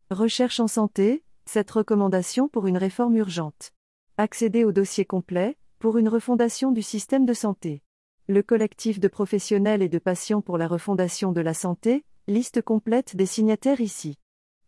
Recherche en santé, cette recommandation pour une réforme urgente. Accéder au dossier complet, pour une refondation du système de santé. Le collectif de professionnels et de patients pour la refondation de la santé, liste complète des signataires ici.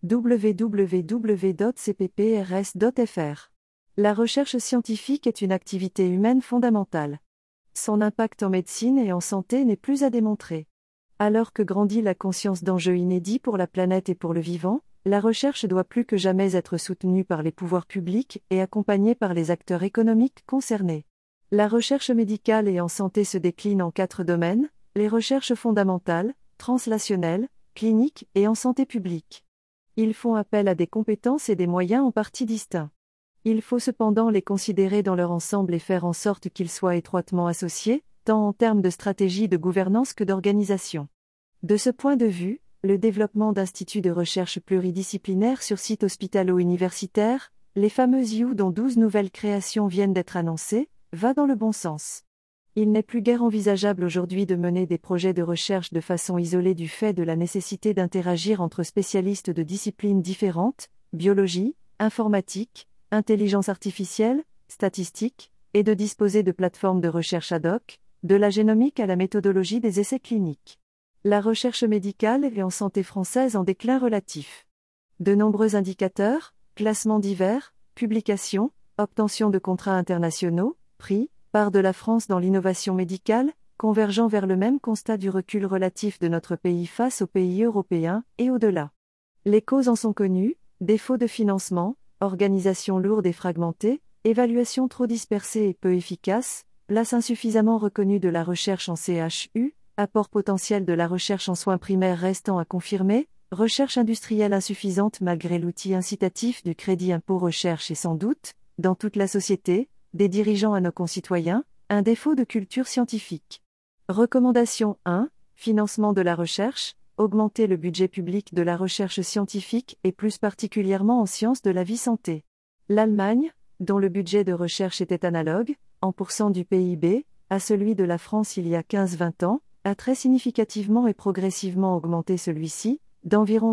www.cpprs.fr. La recherche scientifique est une activité humaine fondamentale. Son impact en médecine et en santé n'est plus à démontrer. Alors que grandit la conscience d'enjeux inédits pour la planète et pour le vivant, la recherche doit plus que jamais être soutenue par les pouvoirs publics et accompagnée par les acteurs économiques concernés. La recherche médicale et en santé se décline en 4 domaines, les recherches fondamentales, translationnelles, cliniques et en santé publique. Ils font appel à des compétences et des moyens en partie distincts. Il faut cependant les considérer dans leur ensemble et faire en sorte qu'ils soient étroitement associés, tant en termes de stratégie de gouvernance que d'organisation. De ce point de vue, le développement d'instituts de recherche pluridisciplinaires sur site hospitalo-universitaire, les fameuses IU dont 12 nouvelles créations viennent d'être annoncées, va dans le bon sens. Il n'est plus guère envisageable aujourd'hui de mener des projets de recherche de façon isolée du fait de la nécessité d'interagir entre spécialistes de disciplines différentes, biologie, informatique, intelligence artificielle, statistique, et de disposer de plateformes de recherche ad hoc, de la génomique à la méthodologie des essais cliniques. La recherche médicale et en santé française en déclin relatif. De nombreux indicateurs, classements divers, publications, obtention de contrats internationaux, prix, part de la France dans l'innovation médicale, convergeant vers le même constat du recul relatif de notre pays face aux pays européens, et au-delà. Les causes en sont connues, défaut de financement, organisation lourde et fragmentée, évaluation trop dispersée et peu efficace, place insuffisamment reconnue de la recherche en CHU, apport potentiel de la recherche en soins primaires restant à confirmer, recherche industrielle insuffisante malgré l'outil incitatif du crédit impôt recherche et sans doute, dans toute la société, des dirigeants à nos concitoyens, un défaut de culture scientifique. Recommandation 1. Financement de la recherche, augmenter le budget public de la recherche scientifique et plus particulièrement en sciences de la vie santé. L'Allemagne, dont le budget de recherche était analogue, en pourcent du PIB, à celui de la France il y a 15-20 ans, a très significativement et progressivement augmenté celui-ci, d'environ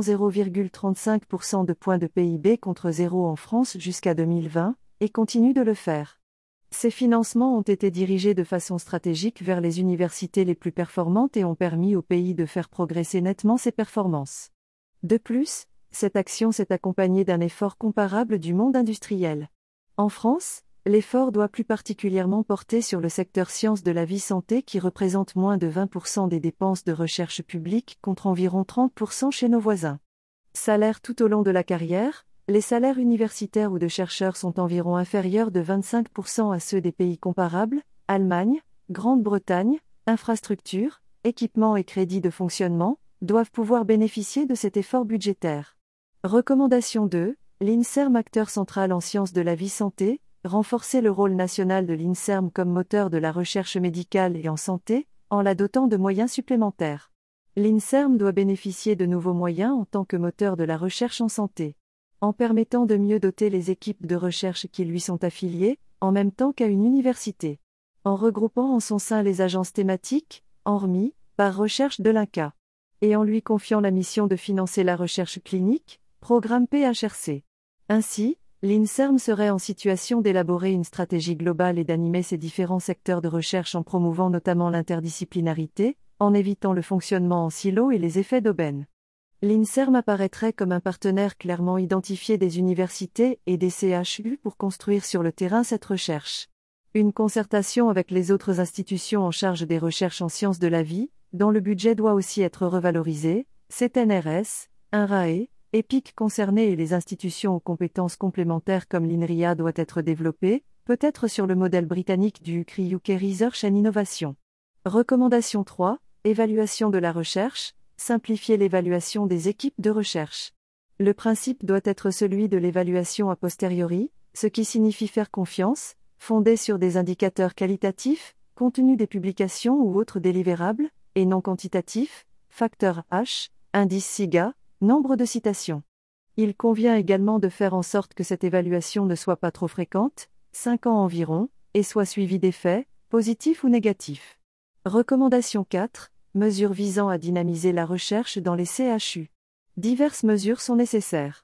0,35% de points de PIB contre 0 en France jusqu'à 2020, et continue de le faire. Ces financements ont été dirigés de façon stratégique vers les universités les plus performantes et ont permis au pays de faire progresser nettement ses performances. De plus, cette action s'est accompagnée d'un effort comparable du monde industriel. En France, l'effort doit plus particulièrement porter sur le secteur sciences de la vie santé qui représente moins de 20% des dépenses de recherche publique contre environ 30% chez nos voisins. Salaires tout au long de la carrière, les salaires universitaires ou de chercheurs sont environ inférieurs de 25% à ceux des pays comparables, Allemagne, Grande-Bretagne, infrastructures, équipements et crédits de fonctionnement, doivent pouvoir bénéficier de cet effort budgétaire. Recommandation 2, l'INSERM acteur central en sciences de la vie santé, renforcer le rôle national de l'INSERM comme moteur de la recherche médicale et en santé, en la dotant de moyens supplémentaires. L'INSERM doit bénéficier de nouveaux moyens en tant que moteur de la recherche en santé. En permettant de mieux doter les équipes de recherche qui lui sont affiliées, en même temps qu'à une université. En regroupant en son sein les agences thématiques, hormis, par recherche de l'INCa. Et en lui confiant la mission de financer la recherche clinique, programme PHRC. Ainsi, l'INSERM serait en situation d'élaborer une stratégie globale et d'animer ses différents secteurs de recherche en promouvant notamment l'interdisciplinarité, en évitant le fonctionnement en silo et les effets d'aubaine. L'INSERM apparaîtrait comme un partenaire clairement identifié des universités et des CHU pour construire sur le terrain cette recherche. Une concertation avec les autres institutions en charge des recherches en sciences de la vie, dont le budget doit aussi être revalorisé, CNRS, INRAE, EPIC concernés et les institutions aux compétences complémentaires comme l'INRIA doit être développée, peut-être sur le modèle britannique du UCRI UK Research and Innovation. Recommandation 3, évaluation de la recherche, simplifier l'évaluation des équipes de recherche. Le principe doit être celui de l'évaluation a posteriori, ce qui signifie faire confiance, fondée sur des indicateurs qualitatifs, contenu des publications ou autres délivrables, et non quantitatifs, facteur H, indice SIGA, nombre de citations. Il convient également de faire en sorte que cette évaluation ne soit pas trop fréquente, 5 ans environ, et soit suivie d'effets, positifs ou négatifs. Recommandation 4, mesures visant à dynamiser la recherche dans les CHU. Diverses mesures sont nécessaires.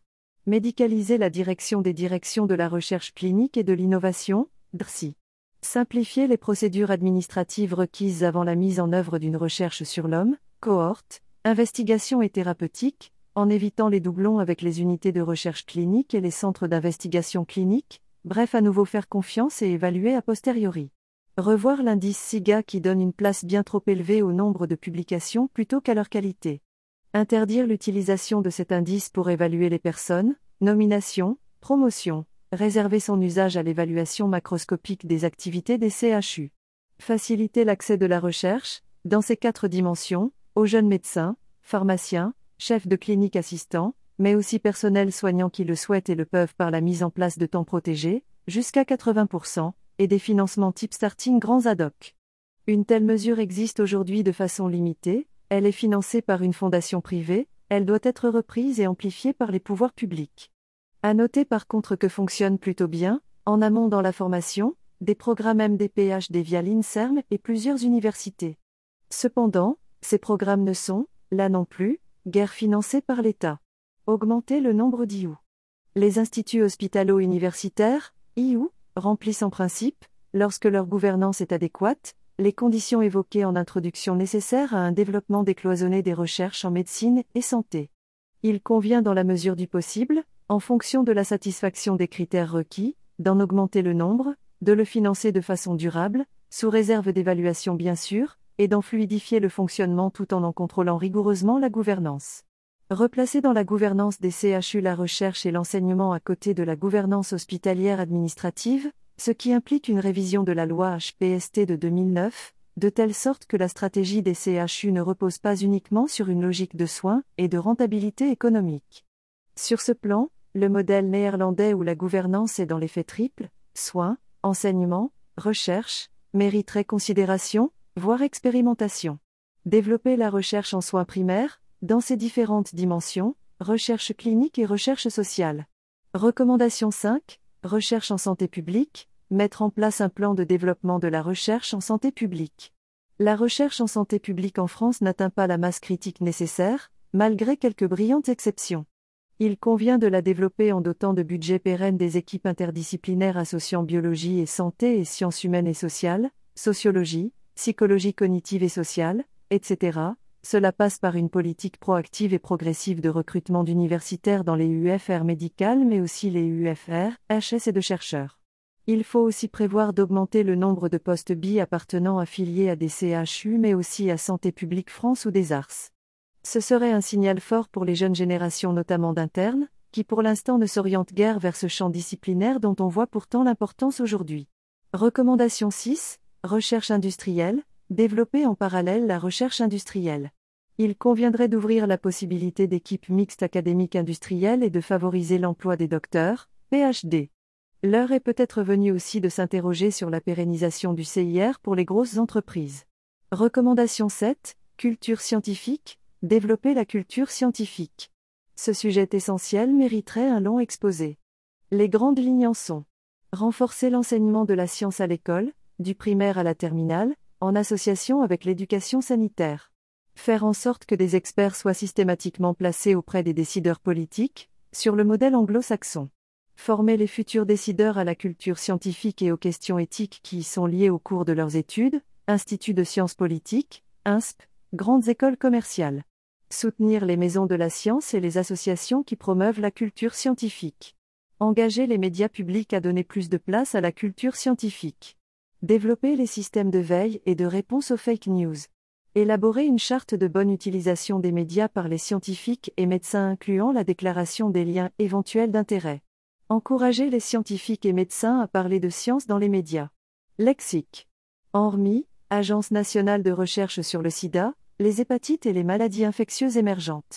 Médicaliser la direction des directions de la recherche clinique et de l'innovation, DRCI. Simplifier les procédures administratives requises avant la mise en œuvre d'une recherche sur l'homme, cohorte, investigation et thérapeutique, en évitant les doublons avec les unités de recherche clinique et les centres d'investigation clinique, bref à nouveau faire confiance et évaluer a posteriori. Revoir l'indice SIGA qui donne une place bien trop élevée au nombre de publications plutôt qu'à leur qualité. Interdire l'utilisation de cet indice pour évaluer les personnes, nomination, promotion, réserver son usage à l'évaluation macroscopique des activités des CHU. Faciliter l'accès de la recherche, dans ces 4 dimensions, aux jeunes médecins, pharmaciens, chefs de clinique assistants, mais aussi personnel soignant qui le souhaitent et le peuvent par la mise en place de temps protégés, jusqu'à 80%, et des financements type starting grands ad hoc. Une telle mesure existe aujourd'hui de façon limitée, elle est financée par une fondation privée, elle doit être reprise et amplifiée par les pouvoirs publics. À noter par contre que fonctionnent plutôt bien, en amont dans la formation, des programmes MDPHD via l'INSERM et plusieurs universités. Cependant, ces programmes ne sont, là non plus, guère financés par l'État. Augmenter le nombre d'IU. Les instituts hospitalo-universitaires, IU, remplissent en principe, lorsque leur gouvernance est adéquate, les conditions évoquées en introduction nécessaires à un développement décloisonné des recherches en médecine et santé. Il convient dans la mesure du possible, en fonction de la satisfaction des critères requis, d'en augmenter le nombre, de le financer de façon durable, sous réserve d'évaluation bien sûr, et d'en fluidifier le fonctionnement tout en contrôlant rigoureusement la gouvernance. Replacer dans la gouvernance des CHU la recherche et l'enseignement à côté de la gouvernance hospitalière administrative, ce qui implique une révision de la loi HPST de 2009, de telle sorte que la stratégie des CHU ne repose pas uniquement sur une logique de soins et de rentabilité économique. Sur ce plan, le modèle néerlandais où la gouvernance est dans les faits triple, soins, enseignement, recherche, mériterait considération, voire expérimentation. Développer la recherche en soins primaires, dans ses différentes dimensions, recherche clinique et recherche sociale. Recommandation 5, recherche en santé publique, mettre en place un plan de développement de la recherche en santé publique. La recherche en santé publique en France n'atteint pas la masse critique nécessaire, malgré quelques brillantes exceptions. Il convient de la développer en dotant de budgets pérennes des équipes interdisciplinaires associant biologie et santé et sciences humaines et sociales, sociologie, psychologie cognitive et sociale, etc. Cela passe par une politique proactive et progressive de recrutement d'universitaires dans les UFR médicales mais aussi les UFR, HS et de chercheurs. Il faut aussi prévoir d'augmenter le nombre de postes BI appartenant affiliés à des CHU mais aussi à Santé publique France ou des ARS. Ce serait un signal fort pour les jeunes générations notamment d'internes, qui pour l'instant ne s'orientent guère vers ce champ disciplinaire dont on voit pourtant l'importance aujourd'hui. Recommandation 6, recherche industrielle, développer en parallèle la recherche industrielle. Il conviendrait d'ouvrir la possibilité d'équipes mixtes académiques industrielles et de favoriser l'emploi des docteurs, PhD. L'heure est peut-être venue aussi de s'interroger sur la pérennisation du CIR pour les grosses entreprises. Recommandation 7, culture scientifique, développer la culture scientifique. Ce sujet essentiel mériterait un long exposé. Les grandes lignes en sont: renforcer l'enseignement de la science à l'école, du primaire à la terminale, en association avec l'éducation sanitaire. Faire en sorte que des experts soient systématiquement placés auprès des décideurs politiques, sur le modèle anglo-saxon. Former les futurs décideurs à la culture scientifique et aux questions éthiques qui y sont liées au cours de leurs études, Institut de sciences politiques, INSP, grandes écoles commerciales. Soutenir les maisons de la science et les associations qui promeuvent la culture scientifique. Engager les médias publics à donner plus de place à la culture scientifique. Développer les systèmes de veille et de réponse aux fake news. Élaborer une charte de bonne utilisation des médias par les scientifiques et médecins incluant la déclaration des liens éventuels d'intérêt. Encourager les scientifiques et médecins à parler de science dans les médias. Lexique. Hormis, Agence nationale de recherche sur le sida, les hépatites et les maladies infectieuses émergentes.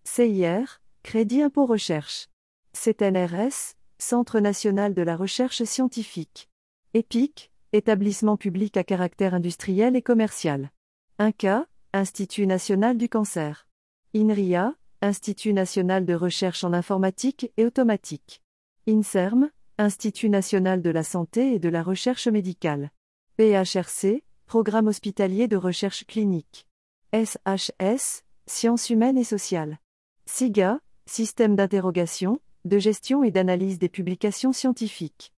CIR, Crédit Impôt Recherche. CNRS, Centre national de la recherche scientifique. EPIC, Établissement public à caractère industriel et commercial. INCa, Institut national du cancer. INRIA, Institut national de recherche en informatique et automatique. INSERM, Institut national de la santé et de la recherche médicale. PHRC, Programme hospitalier de recherche clinique. SHS, Sciences humaines et sociales. SIGA, Système d'interrogation, de gestion et d'analyse des publications scientifiques.